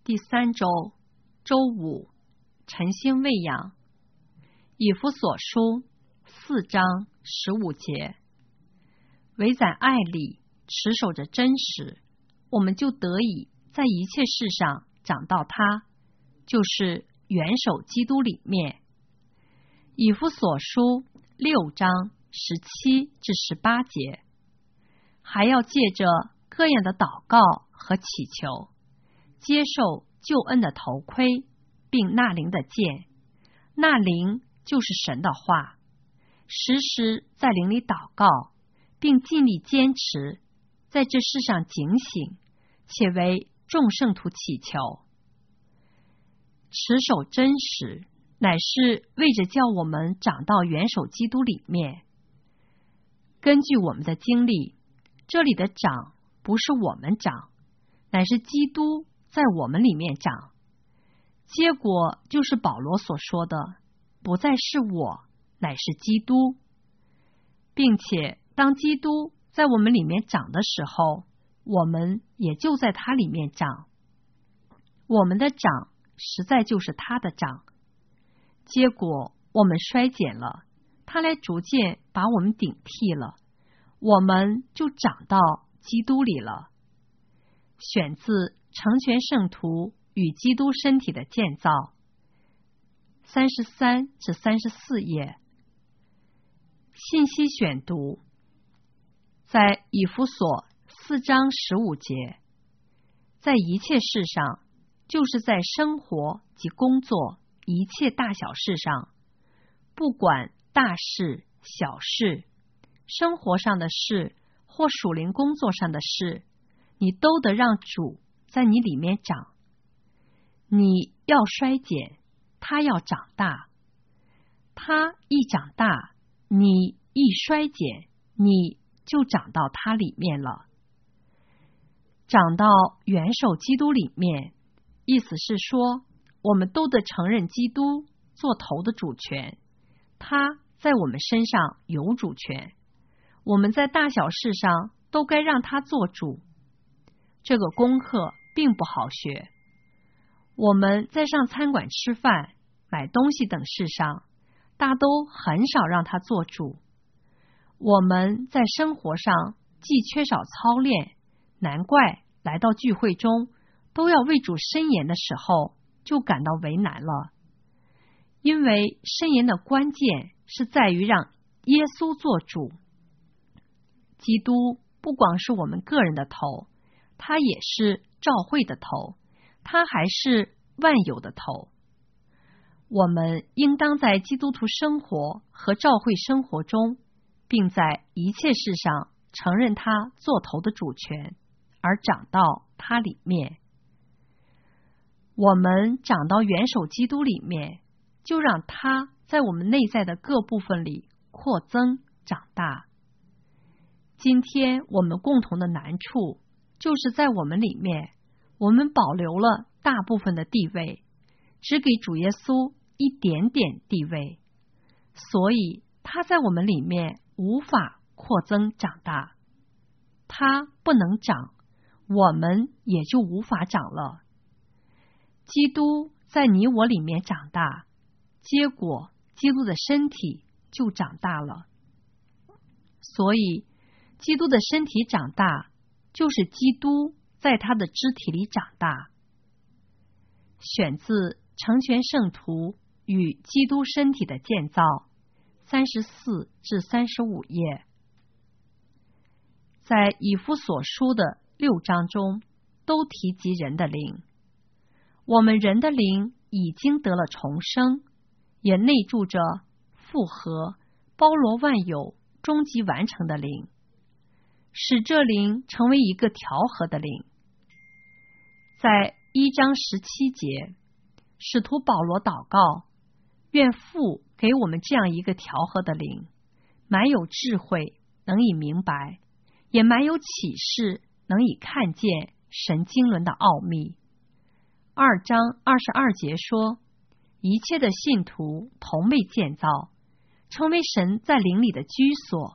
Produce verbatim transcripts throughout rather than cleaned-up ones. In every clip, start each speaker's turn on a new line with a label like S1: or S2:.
S1: 第三周周五，晨星喂养。以弗所书四章十五节，唯在爱里持守着真实，我们就得以在一切事上长到他，就是元首基督里面。以弗所书六章十七至十八节，还要借着各样的祷告和祈求，接受救恩的头盔，并纳灵的剑。纳灵就是神的话，时时在灵里祷告，并尽力坚持，在这世上警醒，且为众圣徒祈求。持守真实，乃是为着叫我们长到元首基督里面。根据我们的经历，这里的长不是我们长，乃是基督在我们里面长。结果就是保罗所说的，不再是我，乃是基督。并且当基督在我们里面长的时候，我们也就在他里面长。我们的长实在就是他的长。结果我们衰减了，他来逐渐把我们顶替了，我们就长到基督里了。选自成全圣徒与基督身体的建造，三十三至三十四页。信息选读，在以弗所四章十五节，在一切事上，就是在生活及工作一切大小事上，不管大事小事，生活上的事或属灵工作上的事，你都得让主在你里面长。你要衰减，他要长大。他一长大，你一衰减，你就长到他里面了。长到元首基督里面，意思是说，我们都得承认基督做头的主权，他在我们身上有主权，我们在大小事上都该让他做主。这个功课并不好学。我们在上餐馆吃饭、买东西等事上，大都很少让他做主。我们在生活上既缺少操练，难怪来到聚会中都要为主申言的时候就感到为难了。因为申言的关键是在于让耶稣做主。基督不光是我们个人的头，他也是召会的头，他还是万有的头。我们应当在基督徒生活和召会生活中，并在一切事上承认他做头的主权，而长到他里面。我们长到元首基督里面，就让他在我们内在的各部分里扩增长大。今天我们共同的难处，就是在我们里面，我们保留了大部分的地位，只给主耶稣一点点地位，所以他在我们里面无法扩增长大。他不能长，我们也就无法长了。基督在你我里面长大，结果基督的身体就长大了。所以基督的身体长大，就是基督在他的肢体里长大。选自成全圣徒与基督身体的建造，三十四至三十五页。在以弗所书的六章中，都提及人的灵。我们人的灵已经得了重生，也内住着复合、包罗万有、终极完成的灵，使这灵成为一个调和的灵。在一章十七节，使徒保罗祷告，愿父给我们这样一个调和的灵，满有智慧，能以明白，也满有启示，能以看见神经纶的奥秘。二章二十二节说，一切的信徒同被建造，成为神在灵里的居所。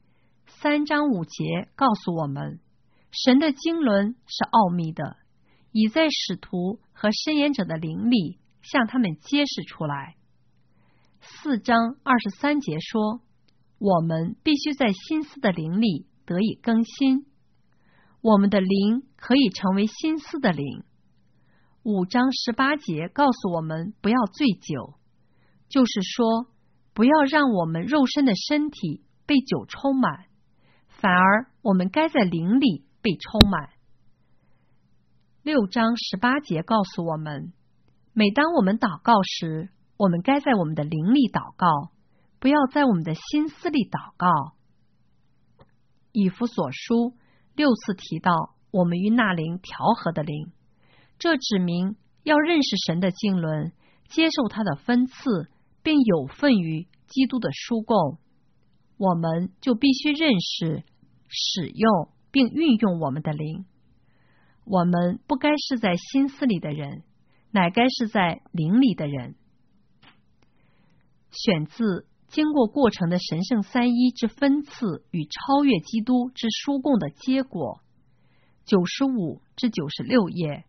S1: 三章五节告诉我们，神的经纶是奥秘的， 已在使徒和申言者的灵里向他们揭示出来。四章二十三节说，我们必须在心思的灵里得以更新，我们的灵可以成为心思的灵。五章十八节告诉我们不要醉酒，就是说不要让我们肉身的身体被酒充满，反而我们该在灵里被充满。六章十八节告诉我们，每当我们祷告时，我们该在我们的灵里祷告，不要在我们的心思里祷告。以弗所书六次提到我们与那灵调和的灵，这指明要认识神的经纶，接受他的分赐，并有份于基督的殊供。我们就必须认识、使用并运用我们的灵。我们不该是在心思里的人，乃该是在灵里的人。选自经过过程的神圣三一之分赐与超越基督之殊供的结果，九十五至九十六页。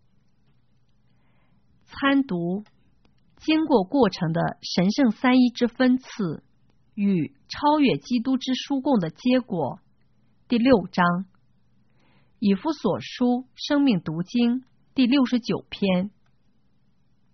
S1: 参读经过过程的神圣三一之分赐与超越基督之殊供的结果，第六章。以弗所书生命读经第六十九篇。